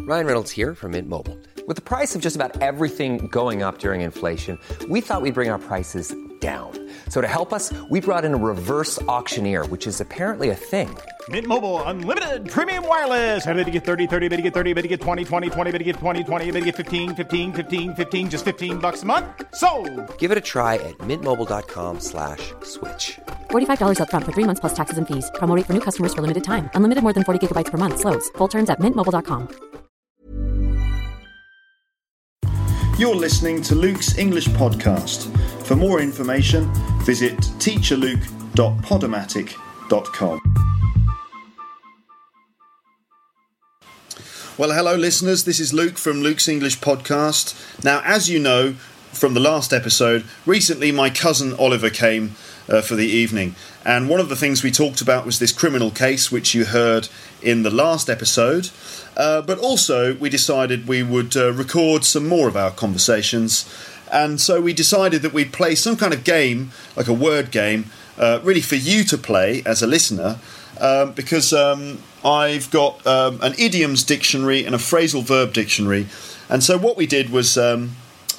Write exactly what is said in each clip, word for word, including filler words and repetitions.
Ryan Reynolds here from Mint Mobile. With the price of just about everything going up during inflation, we thought we'd bring our prices down. So to help us, we brought in a reverse auctioneer, which is apparently a thing. Mint Mobile Unlimited Premium Wireless. How to get thirty, thirty, how to get thirty, how to get twenty, twenty, twenty, how to get twenty, twenty, how to get fifteen, fifteen, fifteen, fifteen, just fifteen bucks a month? Sold! Give it a try at mintmobile.com slash switch. forty-five dollars up front for three months plus taxes and fees. Promo rate for new customers for limited time. Unlimited more than forty gigabytes per month. Slows full terms at mint mobile dot com. You're listening to Luke's English Podcast. For more information, visit teacher luke dot podomatic dot com. Well, hello listeners, this is Luke from Luke's English Podcast. Now, as you know from the last episode, recently my cousin Oliver came uh, for the evening, and one of the things we talked about was this criminal case which you heard in the last episode, uh, but also we decided we would uh, record some more of our conversations, and so we decided that we'd play some kind of game, like a word game, uh, really for you to play as a listener, um, because um, I've got um, an idioms dictionary and a phrasal verb dictionary, and so what we did was, um,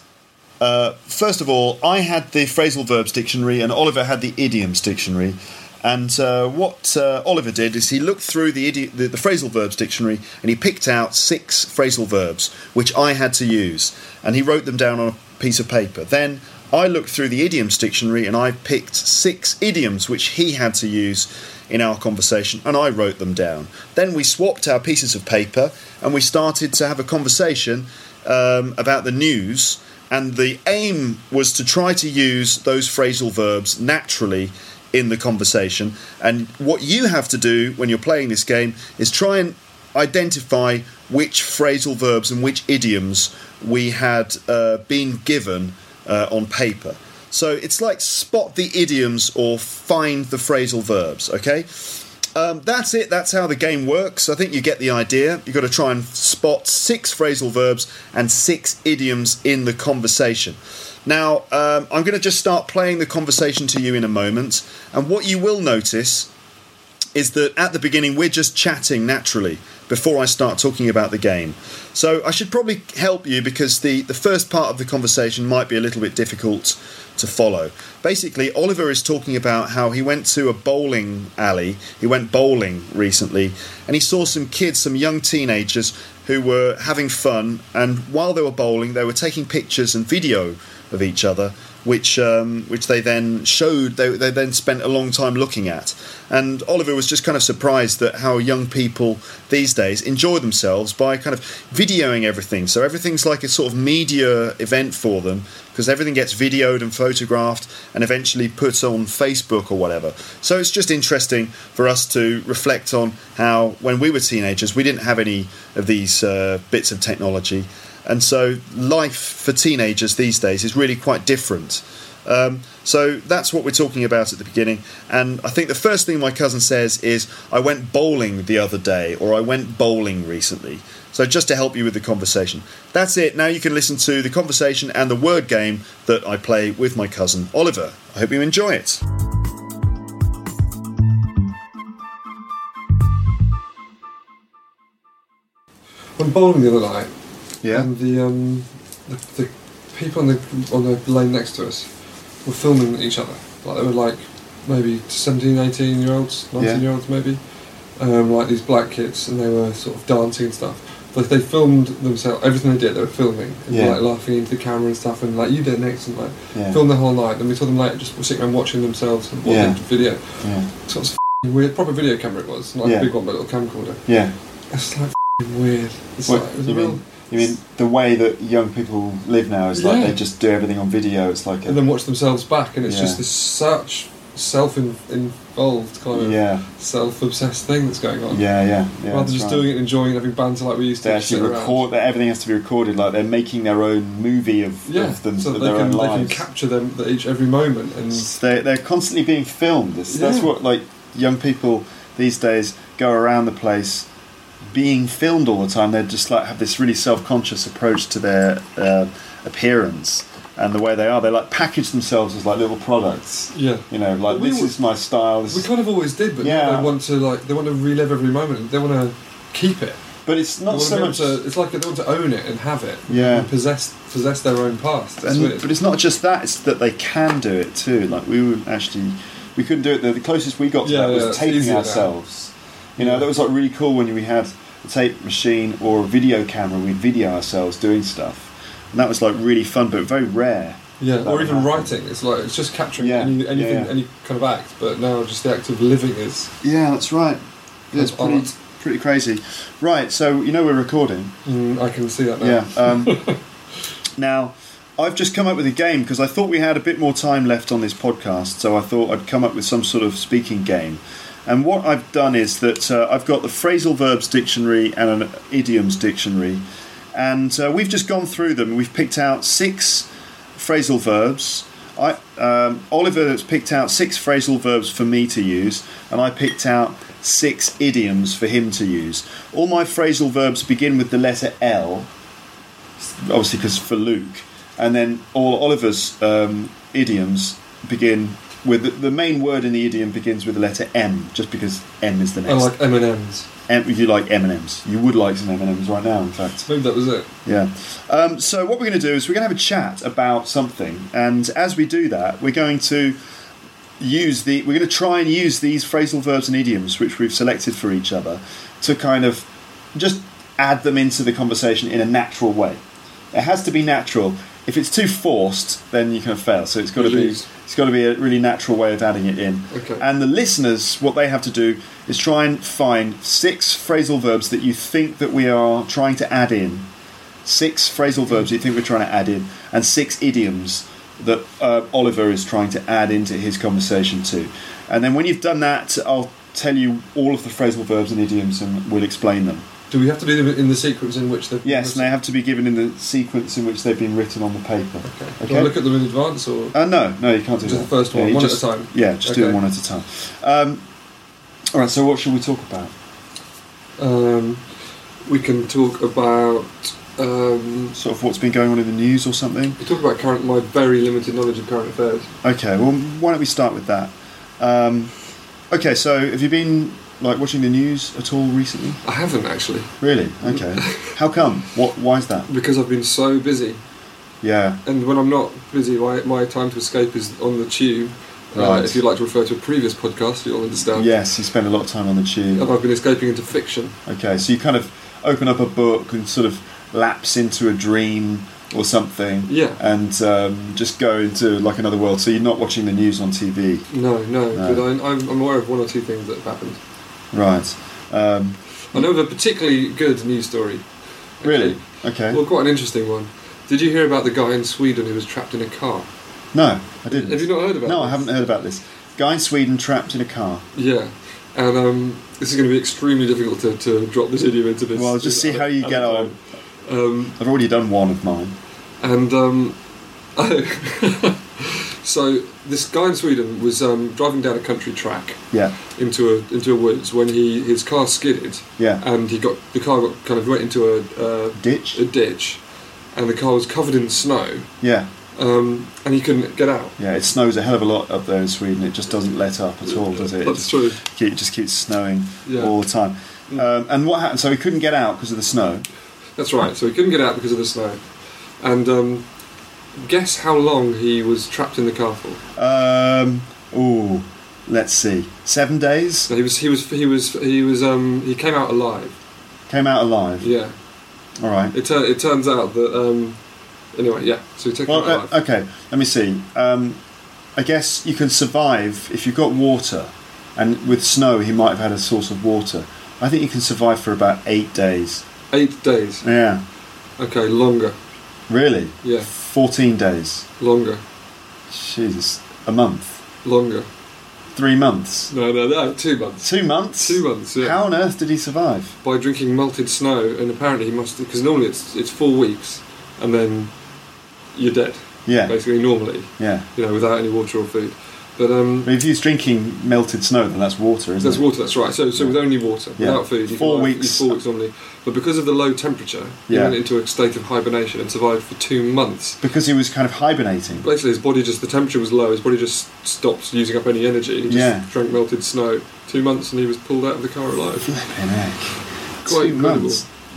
uh, first of all, I had the phrasal verbs dictionary and Oliver had the idioms dictionary. And uh, what uh, Oliver did is he looked through the, idi- the the phrasal verbs dictionary and he picked out six phrasal verbs which I had to use, and he wrote them down on a piece of paper. Then I looked through the idioms dictionary and I picked six idioms which he had to use in our conversation, and I wrote them down. Then we swapped our pieces of paper and we started to have a conversation um, about the news, and the aim was to try to use those phrasal verbs naturally in the conversation. And what you have to do when you're playing this game is try and identify which phrasal verbs and which idioms we had uh, been given uh, on paper. So it's like spot the idioms or find the phrasal verbs, okay? Um, that's it, that's how the game works. I think you get the idea. You've got to try and spot six phrasal verbs and six idioms in the conversation. Now, um, I'm going to just start playing the conversation to you in a moment, and what you will notice is that at the beginning we're just chatting naturally before I start talking about the game. So I should probably help you because the, the first part of the conversation might be a little bit difficult to follow. Basically, Oliver is talking about how he went to a bowling alley, he went bowling recently, and he saw some kids, some young teenagers who were having fun, and while they were bowling they were taking pictures and video of each other, which um, which they then showed, they, they then spent a long time looking at. And Oliver was just kind of surprised at how young people these days enjoy themselves by kind of videoing everything. So everything's like a sort of media event for them, because everything gets videoed and photographed and eventually put on Facebook or whatever. So it's just interesting for us to reflect on how when we were teenagers we didn't have any of these uh, bits of technology. And so life for teenagers these days is really quite different. Um, so that's what we're talking about at the beginning. And I think the first thing my cousin says is, I went bowling the other day, or I went bowling recently. So just to help you with the conversation. That's it. Now you can listen to the conversation and the word game that I play with my cousin Oliver. I hope you enjoy it. Went bowling the other night. Yeah. And the um, the, the people on the on the lane next to us were filming each other. Like they were like maybe seventeen, eighteen year olds, nineteen year olds maybe. Um, like these black kids, and they were sort of dancing and stuff. But they filmed themselves. Everything they did, they were filming and yeah. like laughing into the camera and stuff. And like you did next, and like yeah. filmed the whole night. And we saw them later just sitting around watching themselves and watching yeah. video. Yeah. So it's f***ing weird. Proper video camera it was, not like yeah. a big one, but a little camcorder. Yeah. It's like f***ing weird. It's what, like, it was you a real. mean? You mean the way that young people live now is like yeah. they just do everything on video? It's like a, and then watch themselves back, and it's yeah. just this such self-involved kind of yeah. self-obsessed thing that's going on. Yeah, yeah, yeah. Rather than just right. doing it, enjoying it, having banter like we used to. They actually record that. Everything has to be recorded. Like they're making their own movie of, yeah, of them, so of they their can own they lives. can capture them at each every moment, and they they're constantly being filmed. It's, yeah. That's what like young people these days go around the place being filmed all the time. They just like have this really self-conscious approach to their uh, appearance and the way they are. They like package themselves as like little products. Yeah, you know, like we this always, is my style. This we kind of always did, but yeah. now they want to like they want to relive every moment. They want to keep it. But it's not They so want much. to, it's like they want to own it and have it. Yeah. And possess possess their own past. It's And, weird. but it's not just that; it's that they can do it too. Like we were actually, we couldn't do it. The, the closest we got to Yeah, that was yeah, it's taping easier now. ourselves. You know, that was like really cool when we had a tape machine or a video camera. We'd video ourselves doing stuff, and that was like really fun, but very rare. Yeah, That or would even happen. writing. It's like it's just capturing Yeah, any, anything, yeah, yeah. any kind of act. But now just the act of living is. Yeah, that's right. It's That's pretty, art. pretty crazy. Right, so you know we're recording. Mm, I can see that now. Yeah. Um, now, I've just come up with a game because I thought we had a bit more time left on this podcast, so I thought I'd come up with some sort of speaking game. And what I've done is that uh, I've got the phrasal verbs dictionary and an idioms dictionary, and uh, we've just gone through them. We've picked out six phrasal verbs. I, um, Oliver has picked out six phrasal verbs for me to use, and I picked out six idioms for him to use. All my phrasal verbs begin with the letter L, obviously because for Luke, and then all Oliver's um, idioms begin with the, the main word in the idiom begins with the letter M, just because M is the I next. like M and M's. M, you like M and M's. You would like some M and M's right now, in fact. Maybe that was it. Yeah. Um, so what we're going to do is we're going to have a chat about something, and as we do that, we're going to use the we're going to try and use these phrasal verbs and idioms which we've selected for each other to kind of just add them into the conversation in a natural way. It has to be natural. If it's too forced, then you kind of fail. So it's got to You be lose. it's got to be a really natural way of adding it in. Okay. And the listeners, what they have to do is try and find six phrasal verbs that you think that we are trying to add in. Six phrasal verbs you think we're trying to add in, and six idioms that uh, Oliver is trying to add into his conversation too. And then when you've done that, I'll tell you all of the phrasal verbs and idioms, and we'll explain them. Do we have to do them in the sequence in which they've been Yes, and written? they have to be given in the sequence in which they've been written on the paper. Okay. Do I look at them in advance or? Uh, no, no, you can't do Just that. the first one, you one at just- a time? Yeah, just do Okay. them one at a time. Um, all right, so what should we talk about? Um, we can talk about. Um, Sort of what's been going on in the news or something? we talk about current my very limited knowledge of current affairs. Okay, well, why don't we start with that? Um, okay, so have you been like watching the news at all recently? I haven't actually, Really? Okay. How come? What? Why is that? because I've been so busy. Yeah. And when I'm not busy, my, my time to escape is on the tube. Uh, Right. if you'd like to refer to a previous podcast, you'll understand. Yes, you spend a lot of time on the tube. And I've been escaping into fiction. Okay, so you kind of open up a book and sort of lapse into a dream or something. Yeah. And um, just go into like another world. So you're not watching the news on T V. No, no, No. but I, I'm, I'm aware of one or two things that have happened. Right. Um, I know of a particularly good news story. actually. really? Okay. Well, quite an interesting one. Did you hear about the guy in Sweden who was trapped in a car? No, I didn't. Have you not heard about No, this? I haven't heard about this. Guy in Sweden trapped in a car. Yeah. And um, this is going to be extremely difficult to, to drop this idiom into this. Well, just see how you get on. Um, I've already done one of mine. and um, so this guy in Sweden was um, driving down a country track Yeah. into a into a woods when he his car skidded. Yeah. And he got the car got kind of went into a uh, Ditch? a ditch, and the car was covered in snow. Yeah. Um, and he couldn't get out. Yeah, it snows a hell of a lot up there in Sweden. It just doesn't let up at all, does it? It That's just, true. keep- It just keeps snowing Yeah. all the time. Um, and what happened? So he couldn't get out because of the snow. That's right. So he couldn't get out because of the snow. And um, guess how long he was trapped in the car for? Um, ooh, let's see. Seven days? So he was he was he was he was um, he came out alive. Came out alive. Yeah. All right. It tur- it turns out that um, anyway, yeah. So he took Well, him out uh, alive. okay, let me see. Um, I guess you can survive if you've got water, and with snow he might have had a source of water. I think you can survive for about eight days. Eight days. Yeah. Okay, longer. Really? Yeah, Fourteen days. longer, Jesus. A month. longer. Three months. No, no, no. Two months. Two months? Two months. Yeah. How on earth did he survive? By drinking melted snow, and apparently he must because normally it's it's four weeks, and then you're dead. Yeah. Basically, normally, Yeah. you know, without any water or food. But um, But if he's drinking melted snow, then that's water, isn't That's it? water, that's right. So, so with only water, Yeah. without food, you Four can live- weeks. Four weeks normally. But because of the low temperature, he Yeah. went into a state of hibernation and survived for two months. Because he was kind of hibernating. Basically, his body just the temperature was low. His body just stopped using up any energy. He just Yeah. drank melted snow. Two months, and he was pulled out of the car alive. Flipping heck. Quite Two incredible. months.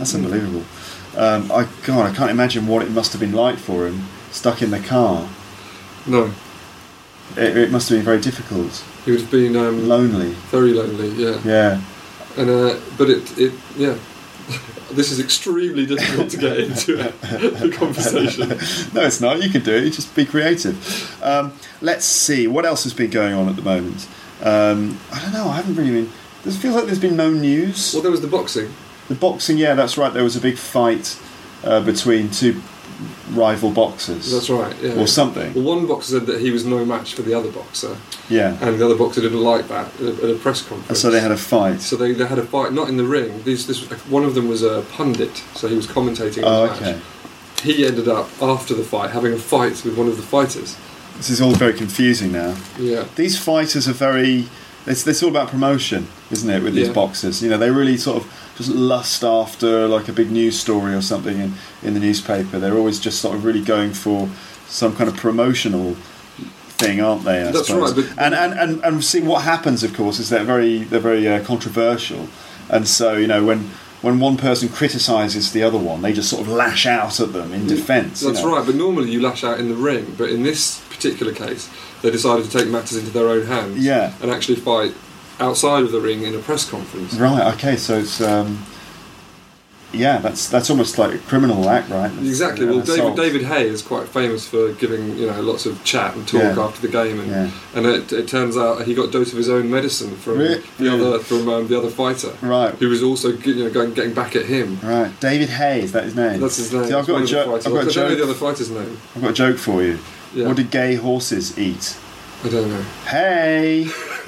That's unbelievable. Um, I God, I can't imagine what it must have been like for him, stuck in the car. No. It, it must have been very difficult. He would have been um, lonely. Very lonely, yeah. Yeah. And uh, but it, it, yeah. This is extremely difficult to get into the conversation. No, it's not. You can do it. You just be creative. Um, let's see. What else has been going on at the moment? Um, I don't know. I haven't really been... It feels like there's been no news. Well, there was the boxing. The boxing, yeah, that's right. There was a big fight uh, between two rival boxers. That's right, yeah. Or something. Well, one boxer said that he was no match for the other boxer. Yeah. And the other boxer didn't like that at a, at a press conference. And so they had a fight. So they, they had a fight, not in the ring. These, this, one of them was a pundit, so he was commentating on oh, the okay. match. He ended up, after the fight, having a fight with one of the fighters. This is all very confusing now. Yeah. These fighters are very... It's, it's all about promotion, isn't it, with these Yeah. boxers? You know, they really sort of just lust after like a big news story or something in, in the newspaper. They're always just sort of really going for some kind of promotional thing, aren't they? I That's suppose. right. But and, and and and see what happens. Of course, is they're very they're very uh, controversial, and so you know when when one person criticises the other one, they just sort of lash out at them in defence. That's you know? right. But normally you lash out in the ring. But in this particular case, they decided to take matters into their own hands. Yeah. And actually fight outside of the ring in a press conference. Right. Okay. So it's. Um, Yeah, that's that's almost like a criminal act, right? That's, Exactly. uh, Well, assault. David David Hay is quite famous for giving you know lots of chat and talk Yeah. after the game, and Yeah. and it, it turns out he got a dose of his own medicine from Really? the Yeah. other from um, the other fighter, Right. Who was also you know going getting back at him. Right, David Hay, is that his name? That's his name. See, I've It's got one a of the joke. fighters. I've got a I don't know the joke. other fighter's name. I've got a joke for you. Yeah. What did gay horses eat? I don't know. Hey.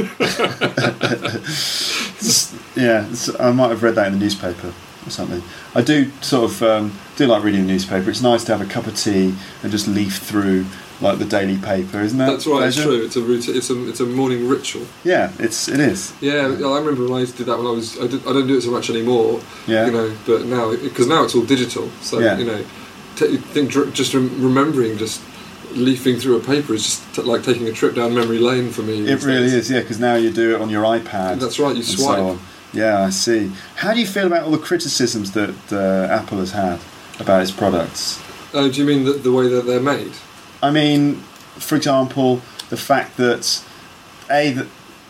It's- yeah, it's, I might have read that in the newspaper or something. I do sort of um, do like reading the newspaper. It's nice to have a cup of tea and just leaf through like the daily paper, isn't that? That's right. pleasure? It's true. It's a routine, it's a it's a morning ritual. Yeah, it's it is. Yeah, I remember when I used to do that when I was. I, did, I don't do it so much anymore. Yeah. You know, but now because now it's all digital. So Yeah. you know, t- think dr- just rem- remembering just leafing through a paper is just t- like taking a trip down memory lane for me. It really is, yeah, because now you do it on your iPad. That's right, you and swipe. So on. Yeah, I see. How do you feel about all the criticisms that uh, Apple has had about its products? Uh, do you mean the, the way that they're made? I mean, for example, the fact that a that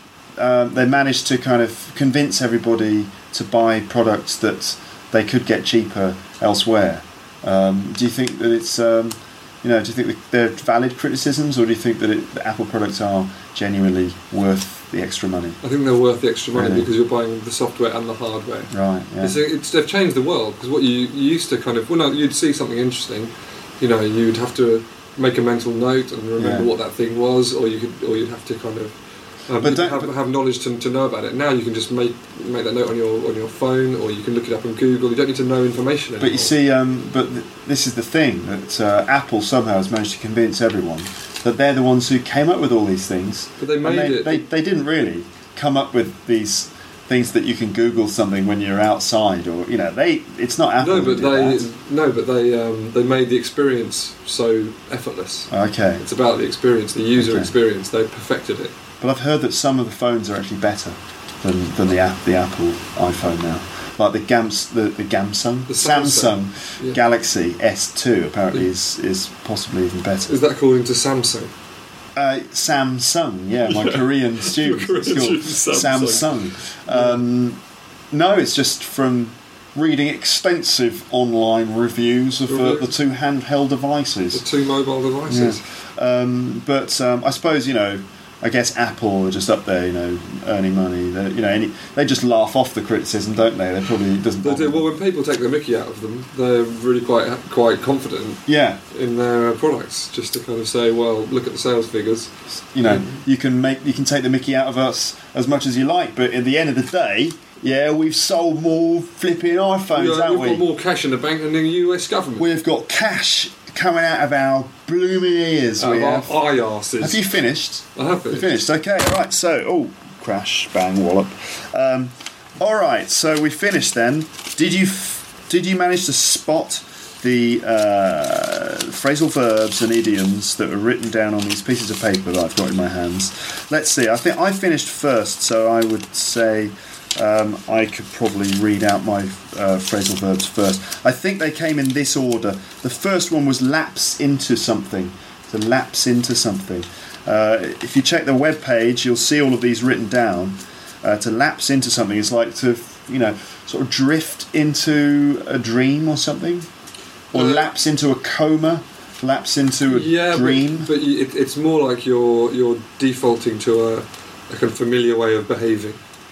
uh, they managed to kind of convince everybody to buy products that they could get cheaper elsewhere. Um, do you think that it's um, you know, do you think that they're valid criticisms, or do you think that, it, that Apple products are genuinely worth the extra money? I think they're worth the extra money Really? because you're buying the software and the hardware. Right. Yeah. It's, it's, they've changed the world because what you, you used to kind of well, no, you'd see something interesting, you know, you'd have to make a mental note and remember Yeah. what that thing was, or you could, or you'd have to kind of um, But don't- have, but- have knowledge to, to know about it. Now you can just make make that note on your on your phone, or you can look it up on Google. You don't need to know information anymore. But you see, um, but th- this is the thing that uh, Apple somehow has managed to convince everyone that they're the ones who came up with all these things. But they And made they, it- They, they didn't really come up with these things that you can Google something when you're outside, or you know, they. It's not Apple. no, who but did they that. no, but they um, they made the experience so effortless. Okay, It's about the experience, the user Okay. experience. They perfected it. but I've heard that some of the phones are actually better than, than the app, the Apple iPhone now. Like the Gams, the, the Gamsung, The Samsung, Samsung, yeah. Galaxy S two apparently Yeah. is is possibly even better. Is that according to Samsung? Uh, Samsung, yeah, my Korean student. Korean It's called student, Samsung. Um, no, it's just from reading extensive online reviews of uh, Really? the two handheld The devices. two mobile devices. Um, but um, I suppose, you know, I guess Apple are just up there, you know, earning money. They're, you know, any, they just laugh off the criticism, don't they? They probably it doesn't. They bother do. Well, them. when people take the mickey out of them, they're really quite quite confident Yeah, in their products. Just to kind of say, well, look at the sales figures. you know, you can make you can take the mickey out of us as much as you like, but at the end of the day, yeah, we've sold more flipping iPhones, Yeah, haven't we've we? got more cash in the bank than the U S government. We've got cash coming out of our blooming ears. Out we of have. our eye arses. Have you finished? I have You finished. finished. Okay. All right. So, oh, crash, bang, wallop. Um, all right. So we finished then. Did you f- did you manage to spot the uh, phrasal verbs and idioms that were written down on these pieces of paper that I've got in my hands? Let's see. I think I finished first, so I would say um, I could probably read out my uh, phrasal verbs first. I think they came in this order. The first one was lapse into something. To lapse into something. Uh, if you check the web page, you'll see all of these written down. Uh, to lapse into something is like to, you know, sort of drift into a dream or something, or uh, lapse into a coma, lapse into a yeah, dream. But, but it, it's more like you're you're defaulting to a, a kind of familiar way of behaving.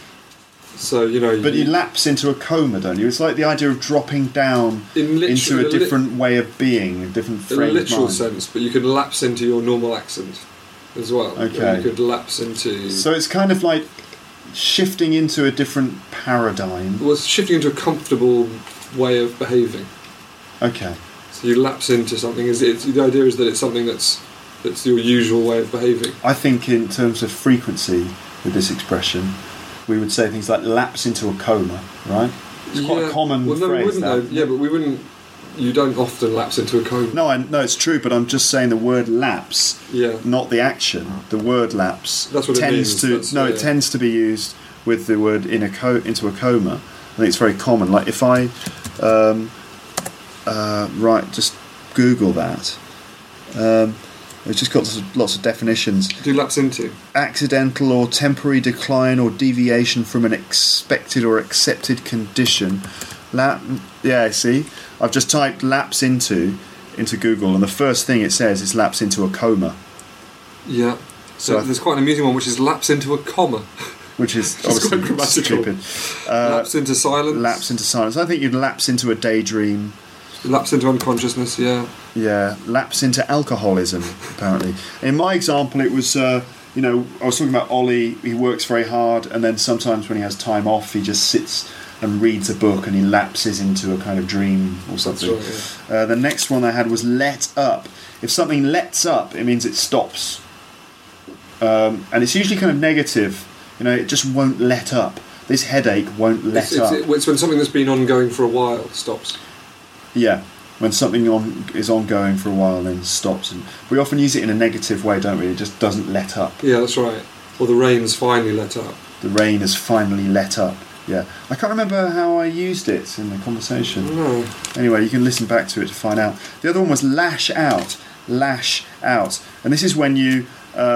So you know. But you, you lapse into a coma, don't you? It's like the idea of dropping down in into a different li- way of being, a different frame in a literal of mind. sense. But you can lapse into your normal accent as well. Okay. You could lapse into. So it's kind of like shifting into a different paradigm. Well, it's shifting into a comfortable way of behaving. Okay. So you lapse into something. Is it? The idea is that it's something that's that's your usual way of behaving. I think in terms of frequency with this expression, we would say things like lapse into a coma, right? It's quite yeah. a common well, no, phrase. We wouldn't, that. though. Yeah, but we wouldn't. You don't often lapse into a coma. No, I, no, it's true, but I'm just saying the word lapse, yeah. not the action. The word lapse That's what tends it means. to That's, no, yeah. it tends to be used with the word in a co- into a coma. I think it's very common. Like if I um, uh, right, just Google that. Um, it's just got lots of, lots of definitions. Do lapse into Accidental or temporary decline or deviation from an expected or accepted condition. Lap, yeah, see, I've just typed lapse into into Google, and the first thing it says is lapse into a coma. Yeah. So, so there's quite an amusing one, which is lapse into a comma, which is obviously quite grammatical. stupid. Uh, lapse into silence. Lapse into silence. I think you'd lapse into a daydream. Lapse into unconsciousness. Yeah. Yeah. Lapse into alcoholism. Apparently, in my example, it was. Uh, you know, I was talking about Ollie. He works very hard, and then sometimes when he has time off, he just sits and reads a book, and he lapses into a kind of dream or something. That's right, yeah. uh, the next one I had was let up. If something lets up, it means it stops, um, and it's usually kind of negative. You know, it just won't let up. This headache won't let it's, it's, up. it's when something that's been ongoing for a while stops. Yeah, when something on is ongoing for a while, then stops. And we often use it in a negative way, don't we? It just doesn't let up. Yeah, that's right. Or the rain's finally let up. The rain has finally let up. Yeah, I can't remember how I used it in the conversation. No. Anyway, you can listen back to it to find out. The other one was lash out, lash out, and this is when you,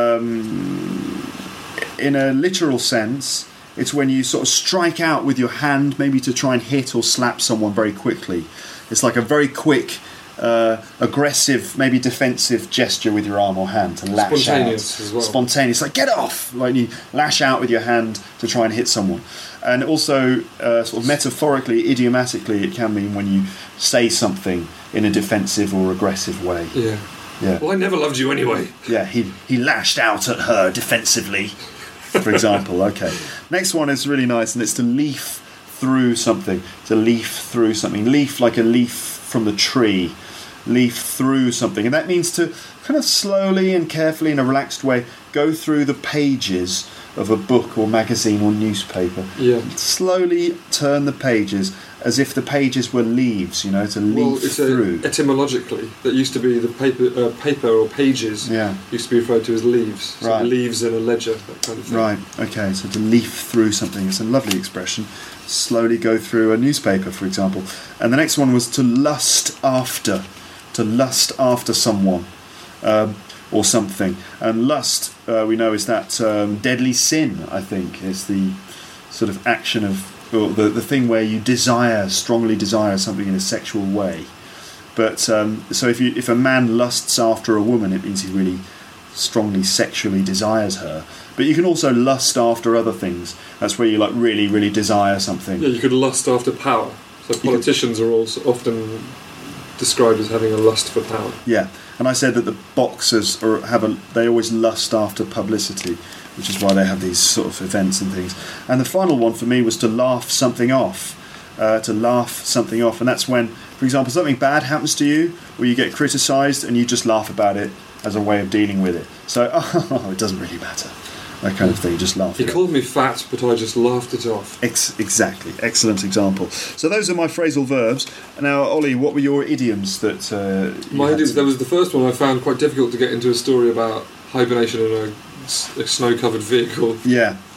um, in a literal sense, it's when you sort of strike out with your hand, maybe to try and hit or slap someone very quickly. It's like a very quick, uh, aggressive, maybe defensive gesture with your arm or hand to lash out. Spontaneous as well. Spontaneous, like get off! Like you lash out with your hand to try and hit someone. And also, uh, sort of metaphorically, idiomatically, it can mean when you say something in a defensive or aggressive way. Yeah. Yeah. Well, I never loved you anyway. Yeah, he he lashed out at her defensively, for example. Okay. Next one is really nice, and it's to leaf through something. To leaf through something. Leaf like a leaf from the tree. Leaf through something. And that means to kind of slowly and carefully, in a relaxed way, go through the pages of a book or magazine or newspaper. Yeah. Slowly turn the pages as if the pages were leaves, you know, to leaf well, it's through. A, etymologically, that used to be the paper, uh, paper or pages. Yeah. Used to be referred to as leaves. So Right. leaves in a ledger, that kind of thing. Right. Okay. So to leaf through something. It's a lovely expression. Slowly go through a newspaper, for example. And the next one was to lust after. To lust after someone. Um, or something. And lust, uh, we know, is that um, deadly sin, I think. It's the sort of action of, or the, the thing where you desire, strongly desire something in a sexual way. But, um, so if you if a man lusts after a woman, it means he really strongly sexually desires her. But you can also lust after other things. That's where you like really, really desire something. Yeah, you could lust after power. So politicians are also often described as having a lust for power. Yeah, and I said that the boxers are, have a they always lust after publicity, which is why they have these sort of events and things. And the final one for me was to laugh something off, uh, to laugh something off, and that's when, for example, something bad happens to you, or you get criticised, and you just laugh about it as a way of dealing with it. So, oh, it doesn't really matter. That kind of thing, just laugh He it called me fat, but I just laughed it off. Ex- exactly, excellent example. So those are my phrasal verbs. Now, Ollie, what were your idioms that uh, you My had idioms, to- there was the first one I found quite difficult to get into a story about hibernation in a, s- a snow-covered vehicle. Yeah,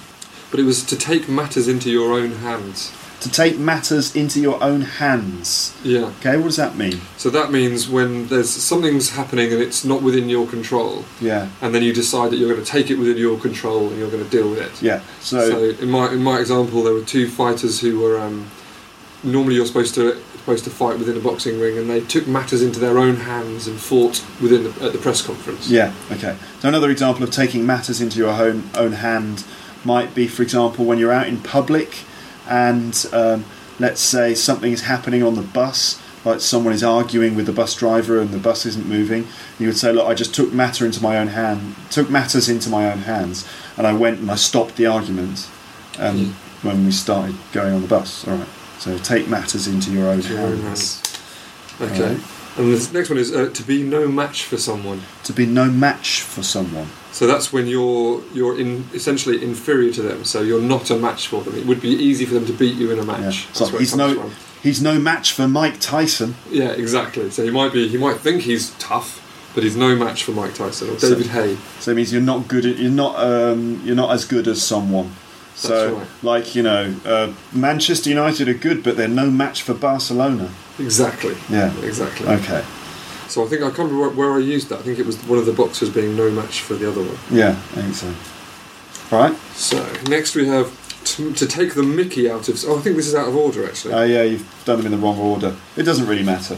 but it was to take matters into your own hands. To take matters into your own hands. Yeah. Okay, what does that mean? So that means when there's something's happening and it's not within your control. Yeah. And then you decide that you're going to take it within your control and you're going to deal with it. Yeah. So, so in my in my example, there were two fighters who were um, normally you're supposed to supposed to fight within a boxing ring, and they took matters into their own hands and fought within the, at the press conference. Yeah. Okay. So another example of taking matters into your own own hand might be, for example, when you're out in public. And um, let's say something is happening on the bus, like someone is arguing with the bus driver and the bus isn't moving. You would say, look, I just took matter into my own hand, took matters into my own hands, and I went and I stopped the argument um, mm. when we started going on the bus. All right. So take matters into your own, your hands. own hands. Okay. Right. And the next one is uh, to be no match for someone. To be no match for someone. So that's when you're you're in essentially inferior to them. So you're not a match for them. It would be easy for them to beat you in a match. Yeah. So he's no from. he's no match for Mike Tyson. Yeah, exactly. So he might be he might think he's tough, but he's no match for Mike Tyson or David so, Haye. So it means you're not good. At, you're not um, you're not as good as someone. So that's right. Like you know, uh, Manchester United are good, but they're no match for Barcelona. Exactly. Yeah. Exactly. Okay. So I think I can't remember where I used that. I think it was one of the boxers being no match for the other one. Yeah, I think so. Right. So next we have to, to take the mickey out of... Oh, I think this is out of order, actually. Oh, uh, yeah, you've done them in the wrong order. It doesn't really matter.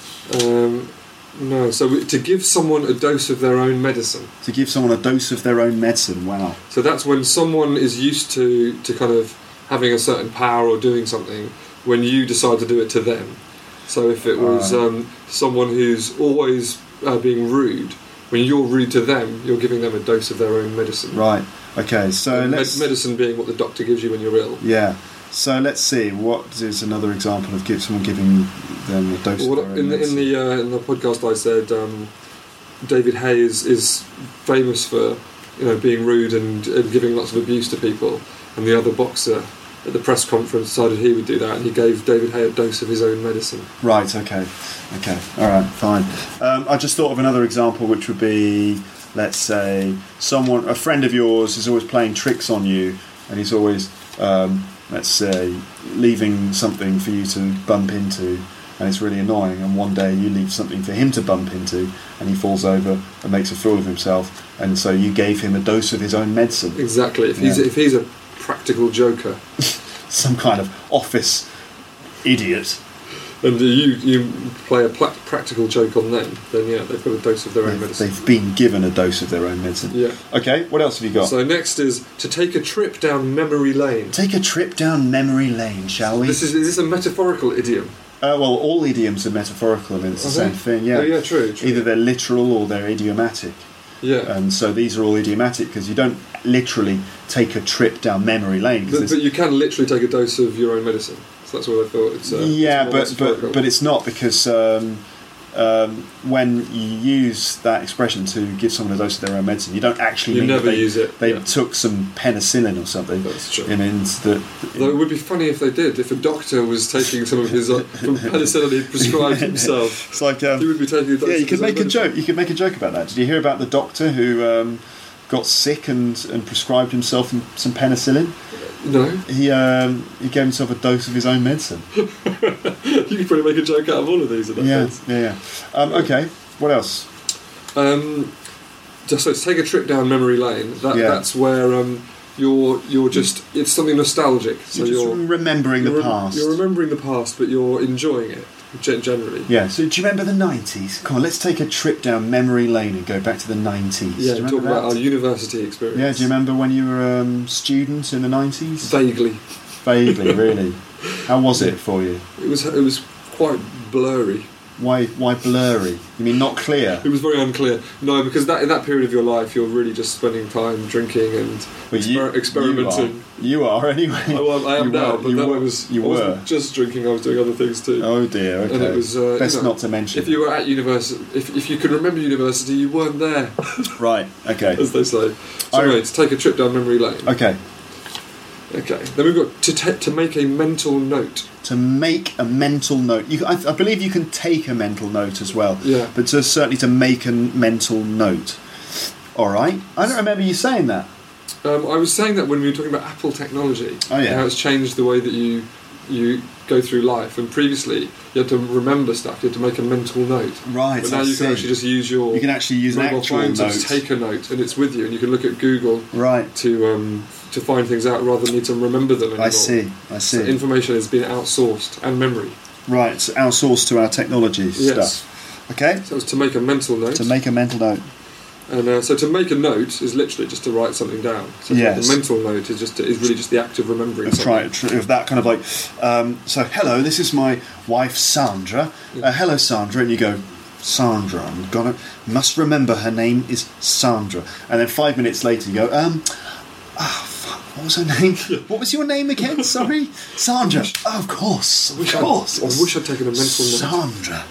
Um, no, so we, to give someone a dose of their own medicine. To give someone a dose of their own medicine, wow. So that's when someone is used to, to kind of having a certain power or doing something, when you decide to do it to them. So if it was uh, um, someone who's always uh, being rude, when you're rude to them, you're giving them a dose of their own medicine. Right. Okay. So med- let's medicine being what the doctor gives you when you're ill. Yeah. So let's see. What is another example of give, someone giving them a dose well, of their own in the, medicine? In the uh, in the podcast, I said um, David Haye is, is famous for you know being rude and, and giving lots of abuse to people, and the other boxer at the press conference decided he would do that, and he gave David Haye a dose of his own medicine. Right, okay. Okay, alright, fine. Um, I just thought of another example, which would be, let's say, someone, a friend of yours is always playing tricks on you, and he's always, um, let's say, leaving something for you to bump into, and it's really annoying, and one day you leave something for him to bump into, and he falls over and makes a fool of himself, and so you gave him a dose of his own medicine. Exactly. If yeah. he's if he's a practical joker, some kind of office idiot, and you you play a pla- practical joke on them, then yeah, they've got a dose of their own they've, medicine. They've been given a dose of their own medicine. Yeah. Okay, what else have you got? So next is to take a trip down memory lane. Take a trip down memory lane, shall we? This is is this a metaphorical idiom? Uh, well, all idioms are metaphorical. I mean, it's the are same they? thing. Yeah. Oh, yeah, true, true. Either they're literal or they're idiomatic. Yeah. And so these are all idiomatic because you don't literally take a trip down memory lane. But, but you can literally take a dose of your own medicine. So that's what I thought. It's, uh, yeah, it's but, but but it's not because um, um, when you use that expression to give someone a dose of their own medicine, you don't actually you mean never that they, use it. They yeah. took some penicillin or something. That's true. In, in the, in Though it would be funny if they did. If a doctor was taking some of his uh, from penicillin he'd prescribed himself, it's like um, he would be taking a dose. Yeah, you of could his make own a joke. medicine. You could make a joke about that. Did you hear about the doctor who um, got sick and, and prescribed himself some penicillin? No. He um, he gave himself a dose of his own medicine. You could probably make a joke out of all of these. In that yeah, case. yeah, yeah. Um, okay, what else? Um, just so to take a trip down memory lane. That, Yeah. That's where um, you're you're just it's something nostalgic. So you're just you're remembering you're the rem- past. You're remembering the past, but you're enjoying it gen- generally. Yeah. So do you remember the nineties? Come on, let's take a trip down memory lane and go back to the nineties. Yeah, do you talk remember about that? our university experience. Yeah. Do you remember when you were a um, student in the nineties? Vaguely. Vaguely, really. How was it for you? It was it was quite blurry. Why why blurry? You mean not clear? It was very unclear. No, because that in that period of your life, you're really just spending time drinking and Well, you, exper- experimenting. You are, you are anyway. I, well, I am you now, were, but you then were, I was. You I wasn't were. just drinking. I was doing other things too. Oh dear. Okay. And it was uh, best you know, not to mention. If you were at university, if if you could remember university, you weren't there. Right. Okay. As they say. So I- anyway, to take a trip down memory lane. Okay. Okay. Then we've got to ta- to make a mental note. To make a mental note. You, I, I believe you can take a mental note as well. Yeah. But to, certainly to make a mental note. All right. I don't remember you saying that. Um, I was saying that when we were talking about Apple technology, Oh, yeah. how it's changed the way that you you go through life. And previously, you had to remember stuff. You had to make a mental note. Right, But now I you see. can actually just use your You can actually use an mobile actual phone to note. just take a note, and it's with you. And you can look at Google Right. to um, to find things out rather than need to remember them anymore. I see. I see. So information has been outsourced, and memory. Right, it's outsourced to our technology Yes. stuff. Okay. So it's to make a mental note. To make a mental note. And uh, so to make a note is literally just to write something down. So to Yes. make a mental note is just to, is really just the act of remembering That's something. right. tr- Of that kind of like. Um, so hello, this is my wife Sandra. Uh, hello, Sandra, and you go. Sandra, I'm gonna must remember her name is Sandra. And then five minutes later you go. Um. Oh, fuck, what was her name? What was your name again? Sorry, Sandra. Oh, of course, wish of I'd- course. I wish I'd taken a mental note. Sandra.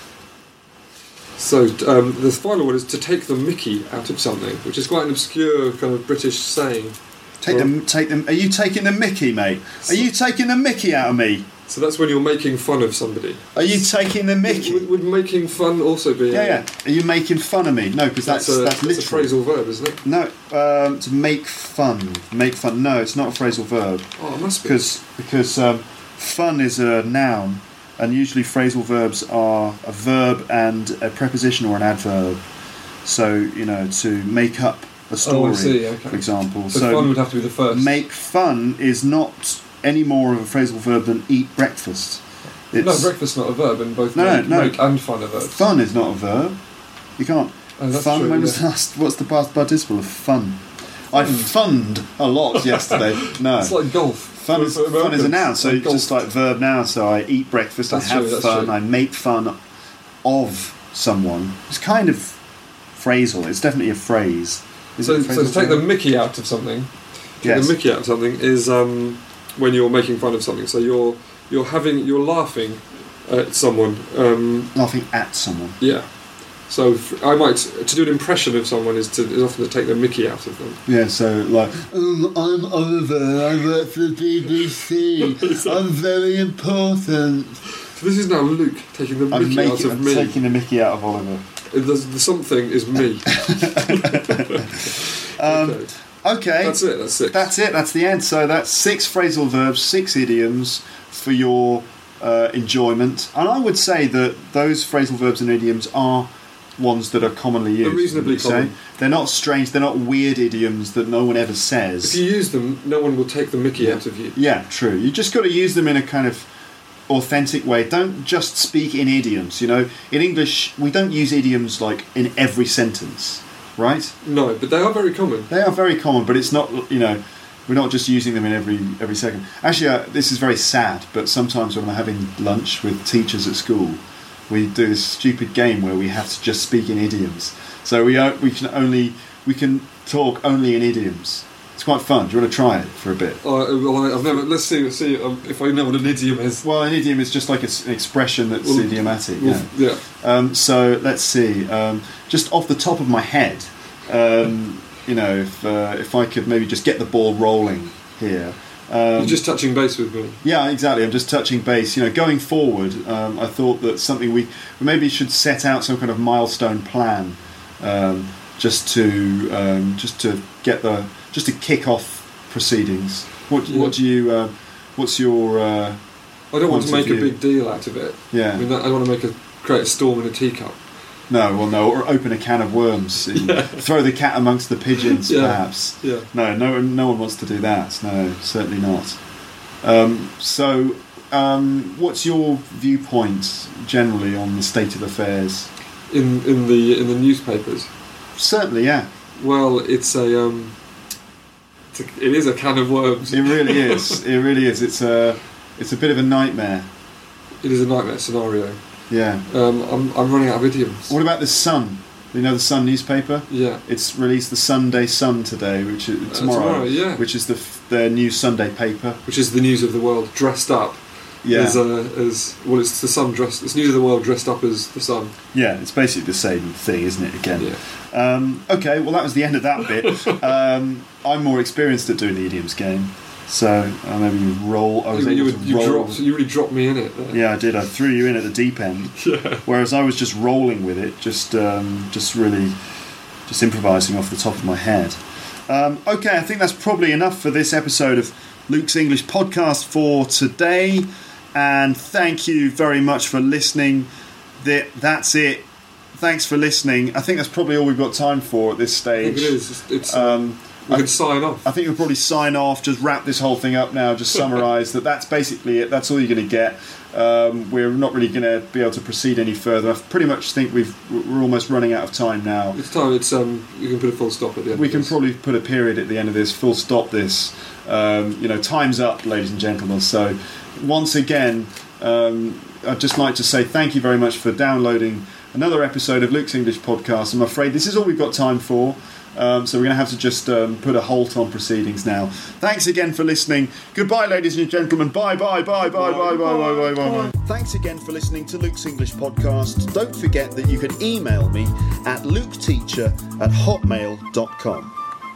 So um, the final one is to take the mickey out of something, which is quite an obscure kind of British saying. Take Well- them. Take them. Are you taking the Mickey, mate? Are you taking the Mickey out of me? So that's when you're making fun of somebody. Are you taking the Mickey? Would, would making fun also be? Yeah, yeah. Are you making fun of me? No, because that's That's, that's, a, that's a literal. phrasal verb, isn't it? No, um, to make fun. Make fun. No, it's not a phrasal verb. Oh, it must be. Because because um, fun is a noun, and usually phrasal verbs are a verb and a preposition or an adverb. So you know, to make up a story, Oh, I see, okay. for example. So, fun would have to be the first. make fun is not any more of a phrasal verb than eat breakfast. It's, no, breakfast's not a verb, and both No, make, no. make and fun are verbs. Fun is not a verb. You can't. Oh, that's fun. true, when was yeah. last? What's the past participle of fun? I funned a lot yesterday. No. It's like golf. Fun For- is, for fun is a Americans. noun, so Like golf. just like verb noun. So I eat breakfast, That's I have true, that's fun, true. I make fun of someone. It's kind of phrasal. It's definitely a phrase. Is So, it a so to phrasal take the verb? mickey out of something, take Yes. the mickey out of something is um, when you're making fun of something. So you're you're having you're laughing at someone. Um, Laughing at someone. yeah. So f- I might to do an impression of someone is to is often to take the mickey out of them. Yeah, so like, um, I'm Oliver, I work for the B B C, I'm very important. So this is now Luke taking the I'm, mickey making, out of I'm me. taking the Mickey out of Oliver. The, the something is me. Um, okay. Okay. That's it. That's it. That's it, that's the end. So that's six phrasal verbs, six idioms for your uh, enjoyment. And I would say that those phrasal verbs and idioms are ones that are commonly used. reasonably would you say? common. They're not strange, they're not weird idioms that no one ever says. If you use them, no one will take the mickey out of you. Yeah, true. You just got to use them in a kind of authentic way. Don't just speak in idioms, you know. In English, we don't use idioms like in every sentence, right? No, but they are very common. They are very common, but it's not, you know, we're not just using them in every every second. Actually, uh, this is very sad, but sometimes when I'm having lunch with teachers at school, we do this stupid game where we have to just speak in idioms. So we are, we can only we can talk only in idioms. It's quite fun. Do you want to try it for a bit? Uh, well, I- I've never. Let's see. Let's see um, if I know what an idiom is. Well, an idiom is just like a s an expression that's Well, idiomatic. Well, Yeah. yeah. Um, so let's see. Um, just off the top of my head, um, you know, if uh, if I could maybe just get the ball rolling here. Um, You're just touching base with me. yeah, exactly. I'm just touching base. You know, going forward, um, I thought that something we we maybe should set out some kind of milestone plan, um, just to um, just to get the just to kick off proceedings. What Yeah. what do you? Uh, what's your? Uh, I don't want point to make of a view? big deal out of it. Yeah. I mean, that, I want to make a create a storm in a teacup. No, well, no, or open a can of worms, and throw the cat amongst the pigeons, Yeah. perhaps. Yeah. No, no, one- no one wants to do that. No, certainly not. Um, so, um, what's your viewpoint generally on the state of affairs? In in the in the newspapers. Certainly, yeah, Well, it's a um. It's a, it is a can of worms. it really is. It really is. It's a, it's a bit of a nightmare. It is a nightmare scenario. Yeah. Um, I'm I'm running out of idioms. What about the Sun? You know the Sun newspaper? Yeah. It's released the Sunday Sun today, which is tomorrow, tomorrow, yeah. which is the f- their new Sunday paper. Which is the news of the world dressed up. Yeah. As, uh, as well, it's the sun dressed. It's news of the world dressed up as the sun. Yeah, it's basically the same thing, isn't it? Again. Yeah. Um, okay, well that was the end of that bit. um, I'm more experienced at doing the idioms game, so uh, maybe roll. I was You, able you, to you roll. dropped. You really dropped me in it. There. Yeah, I did. I threw you in at the deep end. Yeah. Whereas I was just rolling with it, just um, just really, just improvising off the top of my head. Um, okay, I think that's probably enough for this episode of Luke's English Podcast for today. And thank you very much for listening. That That's it. Thanks for listening. I think that's probably all we've got time for at this stage. I think it is. It's, it's, um, we I, can sign off. I think we'll probably sign off, just wrap this whole thing up now, just summarise that that's basically it. That's all you're going to get. Um, we're not really going to be able to proceed any further. I pretty much think we've, we're almost running out of time now. It's time. It's um. You can put a full stop at the end. We of can this. probably put a period at the end of this, full stop this. Um, you know, time's up, ladies and gentlemen. So once again, um, I'd just like to say thank you very much for downloading another episode of Luke's English Podcast. I'm afraid this is all we've got time for. Um, so we're going to have to just um, put a halt on proceedings now. Thanks again for listening. Goodbye, ladies and gentlemen. Bye, bye, bye, bye, bye, bye, bye, bye, bye. Thanks again for listening to Luke's English Podcast. Don't forget that you can email me at luketeacher at hotmail dot com.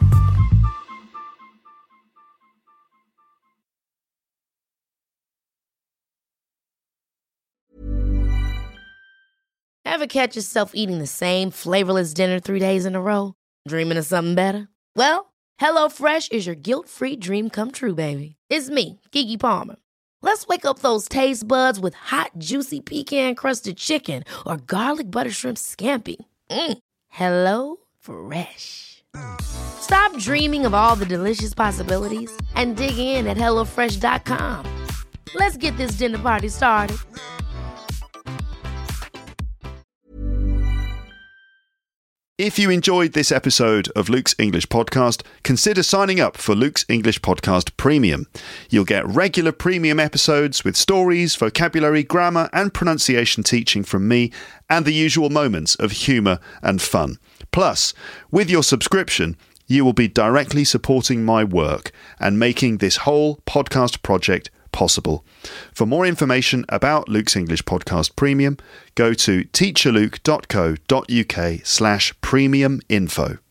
Ever catch yourself eating the same flavorless dinner three days in a row? Dreaming of something better? Well, HelloFresh is your guilt-free dream come true, baby. It's me, Keke Palmer. Let's wake up those taste buds with hot, juicy pecan-crusted chicken or garlic butter shrimp scampi. Mm. Hello Fresh. Stop dreaming of all the delicious possibilities and dig in at hello fresh dot com. Let's get this dinner party started. If you enjoyed this episode of Luke's English Podcast, consider signing up for Luke's English Podcast Premium. You'll get regular premium episodes with stories, vocabulary, grammar and pronunciation teaching from me and the usual moments of humour and fun. Plus, with your subscription, you will be directly supporting my work and making this whole podcast project possible. For more information about Luke's English Podcast Premium, go to teacherluke dot co dot uk slash premium info.